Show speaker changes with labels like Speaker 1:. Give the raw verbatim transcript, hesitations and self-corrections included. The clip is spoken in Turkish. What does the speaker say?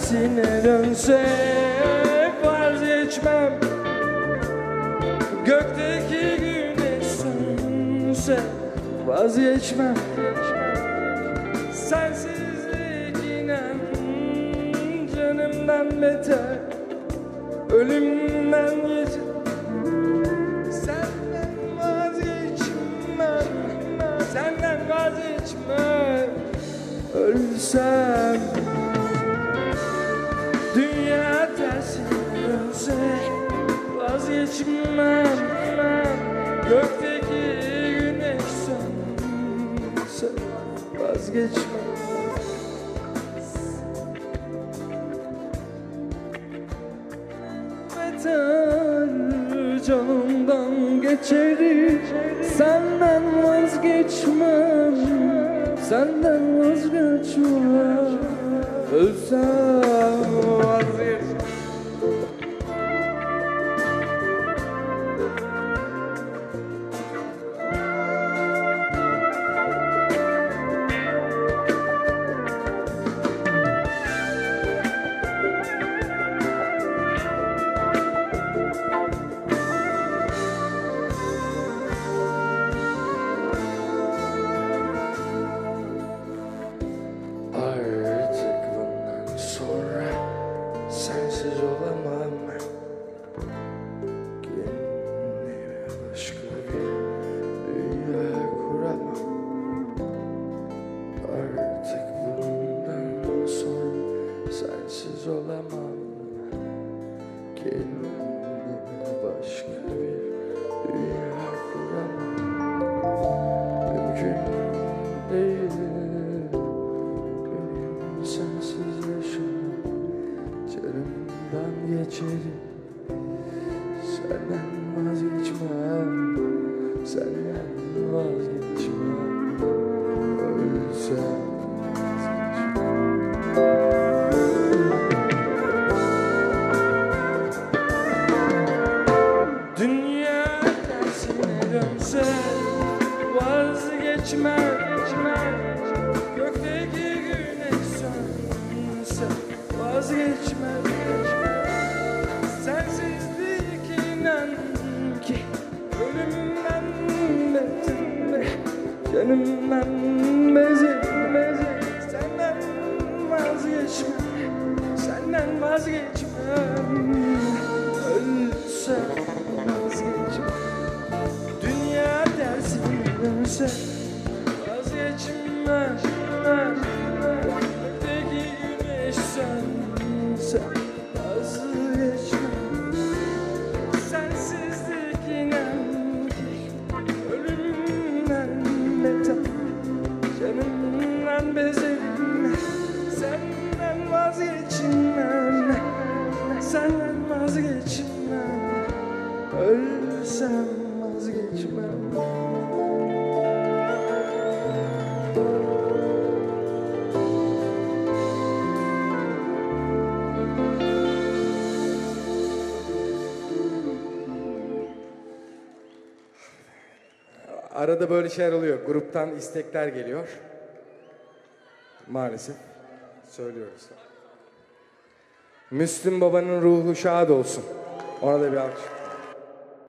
Speaker 1: tersine dönse vazgeçmem. Gökteki güneş sönse vazgeçmem. Sensizlik inan canımdan beter, ölümden geçer. Senden vazgeçmem, senden vazgeçmem. Ölsem dünya tersine dönse vazgeçmem. Gökteki güneş sönse vazgeçmem. Beter canımdan geçerim, senden vazgeçmem. Senden vazgeçmem. Ölsem vazgeçmem. Sensiz olamam, kendime başka bir dünya kuramam. Artık bundan sonra sensiz olamam, kendime başka bir dünya kuramam. Mümkün değil benim sensiz yaşamam. Canımdan geçerim, senden vazgeçmem. Senden vazgeçmem. Ölsem vazgeçmem. Dünya tersine dönse vazgeçmem. Gökteki güneş sönse vazgeçmem. Sensizlik inan ki ölümden beter, canımdan bezer. Senden vazgeçmem, senden vazgeçmem. Ölsem vazgeçmem. Dünya tersine dönse vazgeçmem. Gökteki güneş sönse vazgeçmem. Sensizlik inan ki ölümden beter, canımdan bezerim. Senden vazgeçmem, senden vazgeçmem. Ölsem vazgeçmem.
Speaker 2: Arada böyle şeyler oluyor. Gruptan istekler geliyor. Maalesef söylüyoruz. Müslüm Baba'nın ruhu şad olsun. Ona da bir alkış.